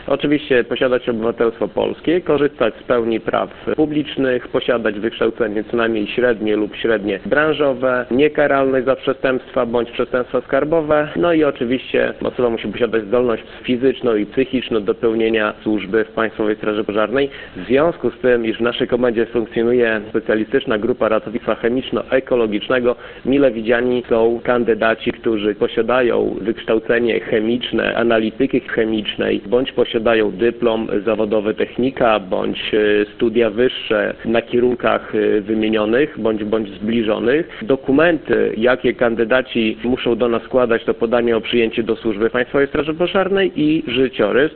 Oczywiście posiadać obywatelstwo polskie, korzystać z pełni praw publicznych, posiadać wykształcenie co najmniej średnie lub średnie branżowe, niekaralne za przestępstwa bądź przestępstwa skarbowe, no i oczywiście osoba musi posiadać zdolność fizyczną i psychiczną do pełnienia służby w Państwowej Straży Pożarnej. W związku z tym, iż w naszej komendzie funkcjonuje specjalistyczna grupa ratownictwa chemiczno-ekologicznego, mile widziani są kandydaci, którzy posiadają wykształcenie chemiczne, analityki chemicznej, bądź posiadają dyplom zawodowy technika, bądź studia wyższe na kierunkach wymienionych, bądź zbliżonych. Dokumenty, jakie kandydaci muszą do nas składać, to podanie o przyjęcie do służby Państwowej Straży Pożarnej i życiorys.